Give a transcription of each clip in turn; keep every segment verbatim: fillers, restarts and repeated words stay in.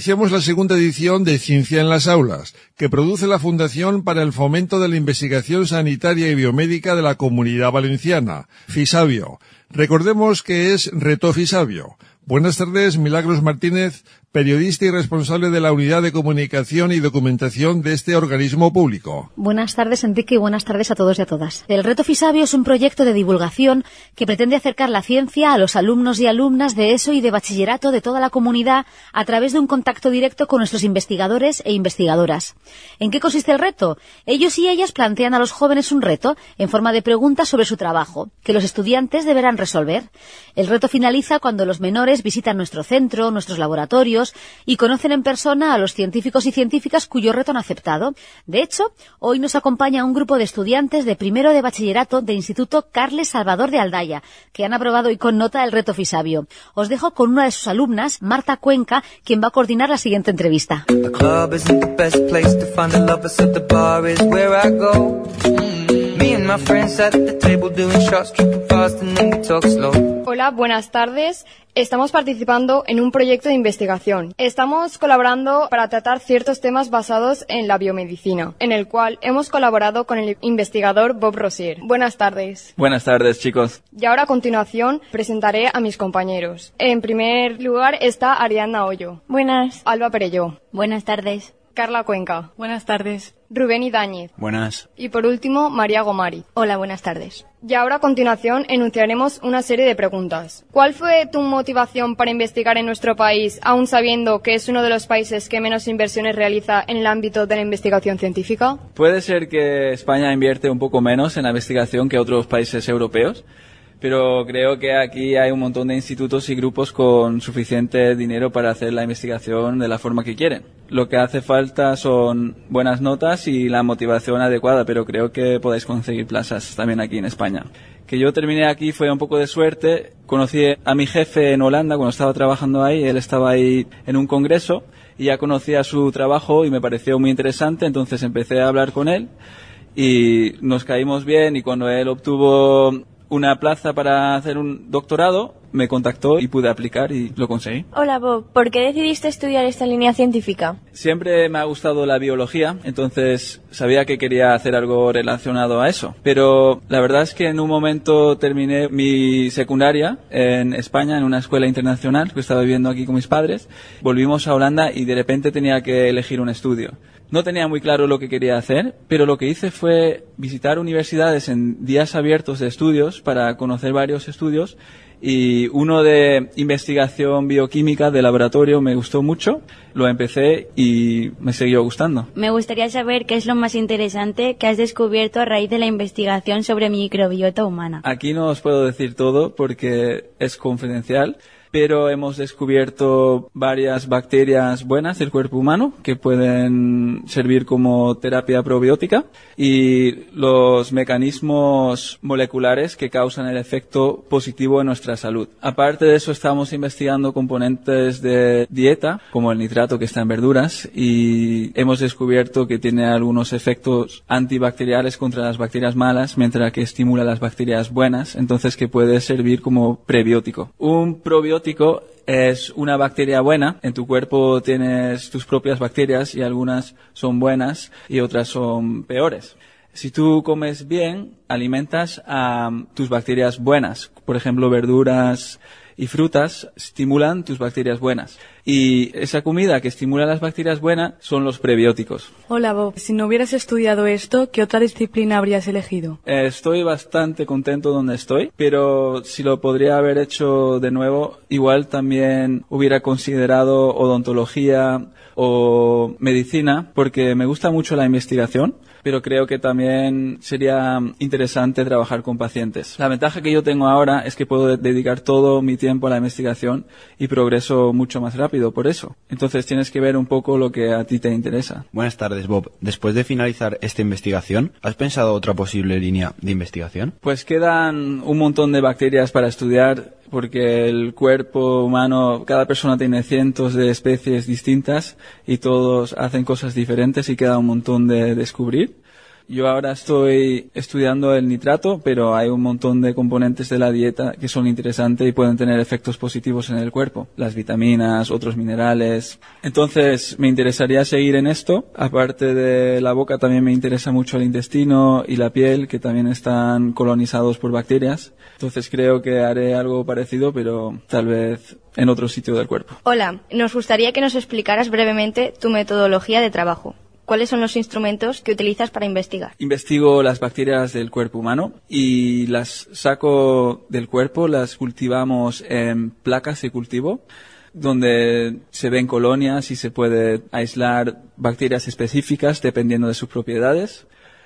Iniciamos la segunda edición de Ciencia en las Aulas, que produce la Fundación para el Fomento de la Investigación Sanitaria y Biomédica de la Comunidad Valenciana, FISABIO. Recordemos que es Reto FISABIO. Buenas tardes, Milagros Martínez, periodista y responsable de la Unidad de Comunicación y Documentación de este organismo público. Buenas tardes, Enrique, y buenas tardes a todos y a todas. El Reto FISABIO es un proyecto de divulgación que pretende acercar la ciencia a los alumnos y alumnas de ESO y de bachillerato de toda la comunidad a través de un contacto directo con nuestros investigadores e investigadoras. ¿En qué consiste el reto? Ellos y ellas plantean a los jóvenes un reto en forma de preguntas sobre su trabajo, que los estudiantes deberán resolver. El reto finaliza cuando los menores visitan nuestro centro, nuestros laboratorios y conocen en persona a los científicos y científicas cuyo reto han aceptado. De hecho, hoy nos acompaña un grupo de estudiantes de primero de bachillerato del Instituto Carles Salvador de Aldaya, que han aprobado hoy con nota el Reto FISABIO. Os dejo con una de sus alumnas, Marta Cuenca, quien va a coordinar la siguiente entrevista. Hola, buenas tardes. Estamos participando en un proyecto de investigación. Estamos colaborando para tratar ciertos temas basados en la biomedicina, en el cual hemos colaborado con el investigador Bob Rosier. Buenas tardes. Buenas tardes, chicos. Y ahora a continuación presentaré a mis compañeros. En primer lugar está Ariadna Hoyo. Buenas. Alba Perelló. Buenas tardes. Carla Cuenca. Buenas tardes. Rubén Idáñez. Buenas. Y por último, María Gomari. Hola, buenas tardes. Y ahora a continuación enunciaremos una serie de preguntas. ¿Cuál fue tu motivación para investigar en nuestro país, aun sabiendo que es uno de los países que menos inversiones realiza en el ámbito de la investigación científica? Puede ser que España invierte un poco menos en la investigación que otros países europeos, pero creo que aquí hay un montón de institutos y grupos con suficiente dinero para hacer la investigación de la forma que quieren. Lo que hace falta son buenas notas y la motivación adecuada, pero creo que podéis conseguir plazas también aquí en España. Que yo terminé aquí fue un poco de suerte. Conocí a mi jefe en Holanda cuando estaba trabajando ahí. Él estaba ahí en un congreso y ya conocía su trabajo y me pareció muy interesante. Entonces empecé a hablar con él y nos caímos bien, y cuando él obtuvo una plaza para hacer un doctorado, me contactó y pude aplicar y lo conseguí. Hola, Bob. ¿Por qué decidiste estudiar esta línea científica? Siempre me ha gustado la biología, entonces sabía que quería hacer algo relacionado a eso. Pero la verdad es que en un momento terminé mi secundaria en España, en una escuela internacional que estaba viviendo aquí con mis padres. Volvimos a Holanda y de repente tenía que elegir un estudio. No tenía muy claro lo que quería hacer, pero lo que hice fue visitar universidades en días abiertos de estudios para conocer varios estudios, y uno de investigación bioquímica de laboratorio me gustó mucho, lo empecé y me siguió gustando. Me gustaría saber qué es lo más interesante que has descubierto a raíz de la investigación sobre microbiota humana. Aquí no os puedo decir todo porque es confidencial, pero hemos descubierto varias bacterias buenas del cuerpo humano que pueden servir como terapia probiótica, y los mecanismos moleculares que causan el efecto positivo en nuestra salud. Aparte de eso, estamos investigando componentes de dieta, como el nitrato que está en verduras, y hemos descubierto que tiene algunos efectos antibacteriales contra las bacterias malas, mientras que estimula las bacterias buenas, entonces que puede servir como prebiótico. Un probiótico es una bacteria buena. En tu cuerpo tienes tus propias bacterias y algunas son buenas y otras son peores. Si tú comes bien, alimentas a tus bacterias buenas. Por ejemplo, verduras y frutas estimulan tus bacterias buenas. Y esa comida que estimula las bacterias buenas son los prebióticos. Hola, Bob. Si no hubieras estudiado esto, ¿qué otra disciplina habrías elegido? Eh, estoy bastante contento donde estoy, pero si lo podría haber hecho de nuevo, igual también hubiera considerado odontología o medicina, porque me gusta mucho la investigación, pero creo que también sería interesante trabajar con pacientes. La ventaja que yo tengo ahora es que puedo dedicar todo mi tiempo a la investigación y progreso mucho más rápido por eso. Entonces tienes que ver un poco lo que a ti te interesa. Buenas tardes, Bob. Después de finalizar esta investigación, ¿has pensado otra posible línea de investigación? Pues quedan un montón de bacterias para estudiar, porque el cuerpo humano, cada persona tiene cientos de especies distintas y todos hacen cosas diferentes y queda un montón de descubrir. Yo ahora estoy estudiando el nitrato, pero hay un montón de componentes de la dieta que son interesantes y pueden tener efectos positivos en el cuerpo. Las vitaminas, otros minerales. Entonces, me interesaría seguir en esto. Aparte de la boca, también me interesa mucho el intestino y la piel, que también están colonizados por bacterias. Entonces, creo que haré algo parecido, pero tal vez en otro sitio del cuerpo. Hola, nos gustaría que nos explicaras brevemente tu metodología de trabajo. ¿Cuáles son los instrumentos que utilizas para investigar? Investigo las bacterias del cuerpo humano y las saco del cuerpo, las cultivamos en placas de cultivo, donde se ven colonias y se puede aislar bacterias específicas dependiendo de sus propiedades.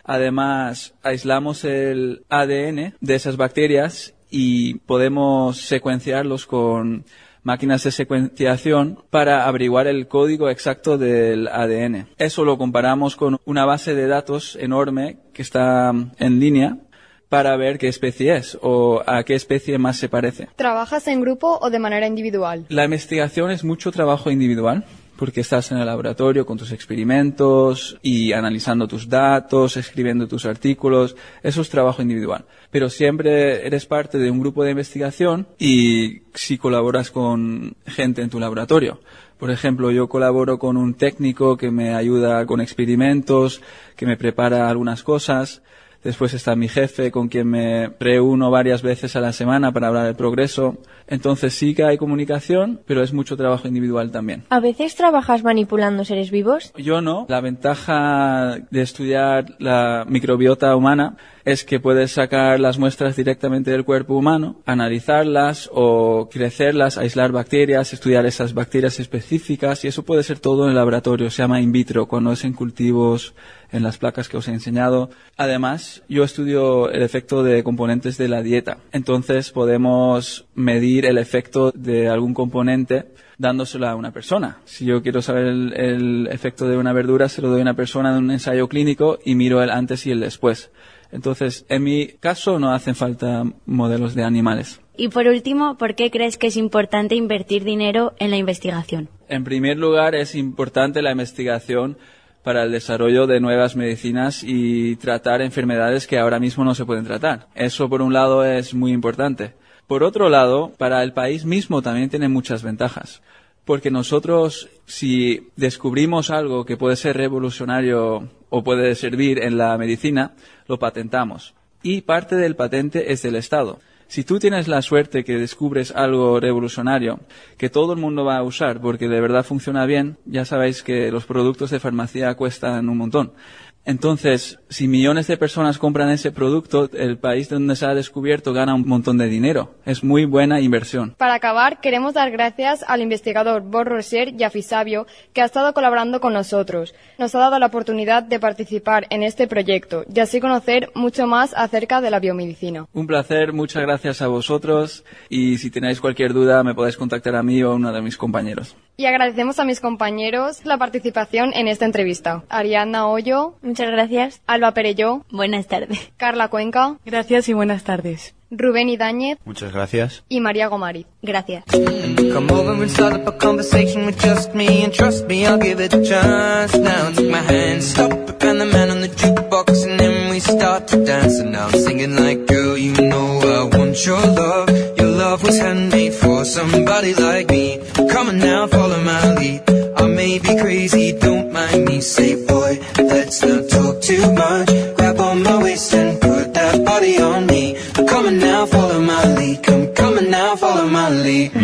Además, aislamos el A D N de esas bacterias y podemos secuenciarlos con máquinas de secuenciación para averiguar el código exacto del A D N. Eso lo comparamos con una base de datos enorme que está en línea para ver qué especie es o a qué especie más se parece. ¿Trabajas en grupo o de manera individual? La investigación es mucho trabajo individual, porque estás en el laboratorio con tus experimentos y analizando tus datos, escribiendo tus artículos. Eso es trabajo individual. Pero siempre eres parte de un grupo de investigación y si colaboras con gente en tu laboratorio. Por ejemplo, yo colaboro con un técnico que me ayuda con experimentos, que me prepara algunas cosas. Después está mi jefe, con quien me reúno varias veces a la semana para hablar del progreso. Entonces sí que hay comunicación, pero es mucho trabajo individual también. ¿A veces trabajas manipulando seres vivos? Yo no. La ventaja de estudiar la microbiota humana es que puedes sacar las muestras directamente del cuerpo humano, analizarlas o crecerlas, aislar bacterias, estudiar esas bacterias específicas, y eso puede ser todo en el laboratorio. Se llama in vitro, cuando es en cultivos, en las placas que os he enseñado. Además, yo estudio el efecto de componentes de la dieta. Entonces podemos medir el efecto de algún componente dándoselo a una persona. Si yo quiero saber el, el efecto de una verdura, se lo doy a una persona en un ensayo clínico y miro el antes y el después. Entonces, en mi caso no hacen falta modelos de animales. Y por último, ¿por qué crees que es importante invertir dinero en la investigación? En primer lugar, es importante la investigación para el desarrollo de nuevas medicinas y tratar enfermedades que ahora mismo no se pueden tratar. Eso, por un lado, es muy importante. Por otro lado, para el país mismo también tiene muchas ventajas. Porque nosotros, si descubrimos algo que puede ser revolucionario o puede servir en la medicina, lo patentamos. Y parte del patente es del Estado. Si tú tienes la suerte que descubres algo revolucionario, que todo el mundo va a usar porque de verdad funciona bien, ya sabéis que los productos de farmacia cuestan un montón. Entonces, si millones de personas compran ese producto, el país donde se ha descubierto gana un montón de dinero. Es muy buena inversión. Para acabar, queremos dar gracias al investigador Bob Rocher y a Fisabio, que ha estado colaborando con nosotros. Nos ha dado la oportunidad de participar en este proyecto y así conocer mucho más acerca de la biomedicina. Un placer, muchas gracias a vosotros, y si tenéis cualquier duda me podéis contactar a mí o a uno de mis compañeros. Y agradecemos a mis compañeros la participación en esta entrevista. Ariadna Hoyo. Muchas gracias. Alba Perelló. Buenas tardes. Carla Cuenca. Gracias y buenas tardes. Rubén Idáñez. Muchas gracias. Y María Gomariz. Gracias. Come over and start up a conversation with just me, and trust me, I'll give it a chance. Now take my hand, stop it, and the man on the jukebox, and then we start to dance. And now I'm singing like, girl, you know I want your love. Your love was handmade for somebody like me. Come on now, follow my lead. I may be crazy, don't mind me. Say, boy, let's not talk too much. Grab on my waist and put that body on me. Come on now, follow my lead. Come, come on now, follow my lead.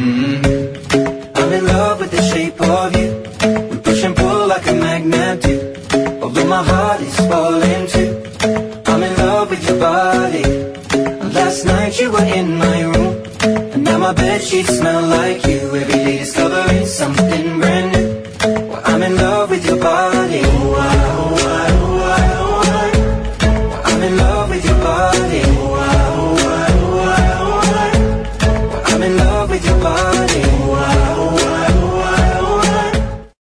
Mm-hmm. I'm in love with the shape of you. We push and pull like a magnet do. Although my heart is falling too. I'm in love with your body. Last night you were in my room, and now my bedsheets smell like you. Every day discovering something brand new. Well, I'm in love with your body. Oh, I, oh, I.